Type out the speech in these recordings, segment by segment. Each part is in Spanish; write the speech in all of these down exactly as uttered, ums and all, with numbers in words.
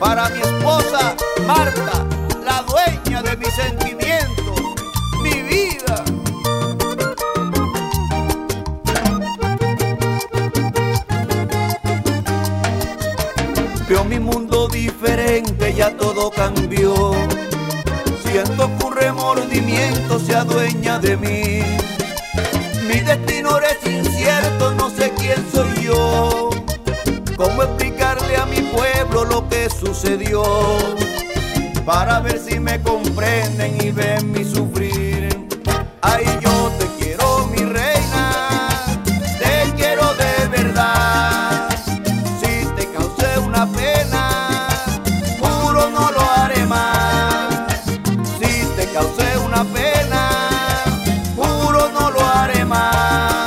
Para mi esposa Marta, la dueña de mis sentimientos, mi vida. Veo mi mundo diferente, ya todo cambió. Siento que un remordimiento se adueña de mí. Mi destino es incierto, no sé quién soy yo. ¿Cómo explicarle a mi pueblo lo que sucedió? Para ver si me comprenden y ven mi sufrir. Ay, yo te quiero, mi reina, te quiero de verdad. Si te causé una pena, juro no lo haré más. Si te causé una pena, juro no lo haré más.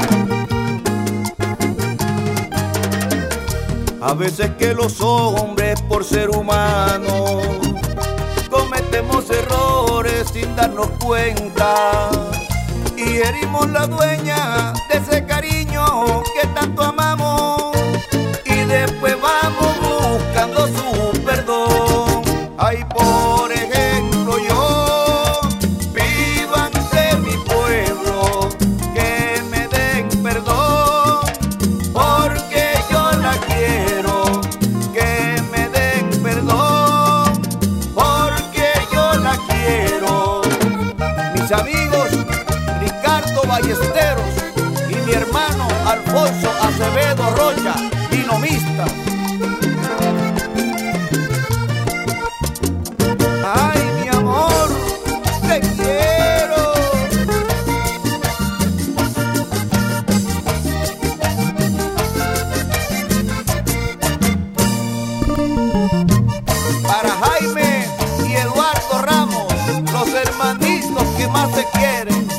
A veces que los hombres, por ser humanos, cometemos errores sin darnos cuenta y herimos la dueña de ese cariño que tanto amamos, y después vamos buscando su perdón. Ay, por ejemplo, yo pido ante mi pueblo que me den perdón, porque yo la quiero, que me den perdón, porque yo la quiero. Mis amigos Ricardo Ballesteros y mi hermano Alfonso Acevedo Rocha, dinomista. Ay, mi amor, te quiero. Para Jaime y Eduardo Ramos, los hermanitos que más se quieren.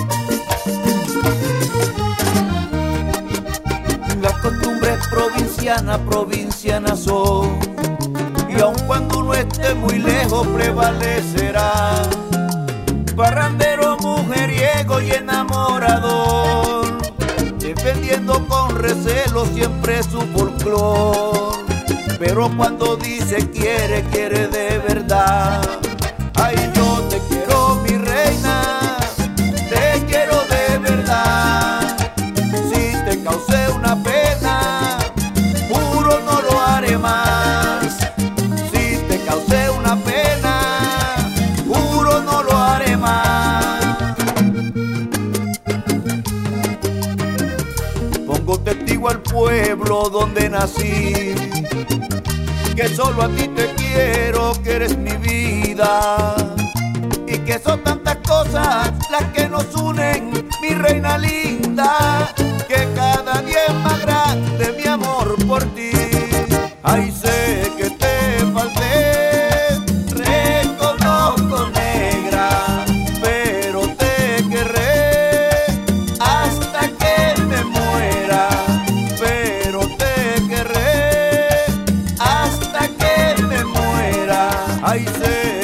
Las costumbres provincianas, provincianas son, y aun cuando uno esté muy lejos prevalecerá. Parrandero, mujeriego y enamorador, defendiendo con recelo siempre su folclor. Pero cuando dice quiere, quiere de verdad. Ay, yo te quiero, mi reina, te quiero de verdad. Si te causé una pena, juro no lo haré más. Si te causé una pena, juro no lo haré más. Pongo testigo al pueblo donde nací, que solo a ti te quiero, que eres mi vida, y que son tantas cosas las que nos unen, mi reina linda, que cada día es más grande mi amor por ti. Ay, sé que te falté, reconozco, negra, pero te querré hasta que me muera, pero te querré hasta que me muera. Ay, sé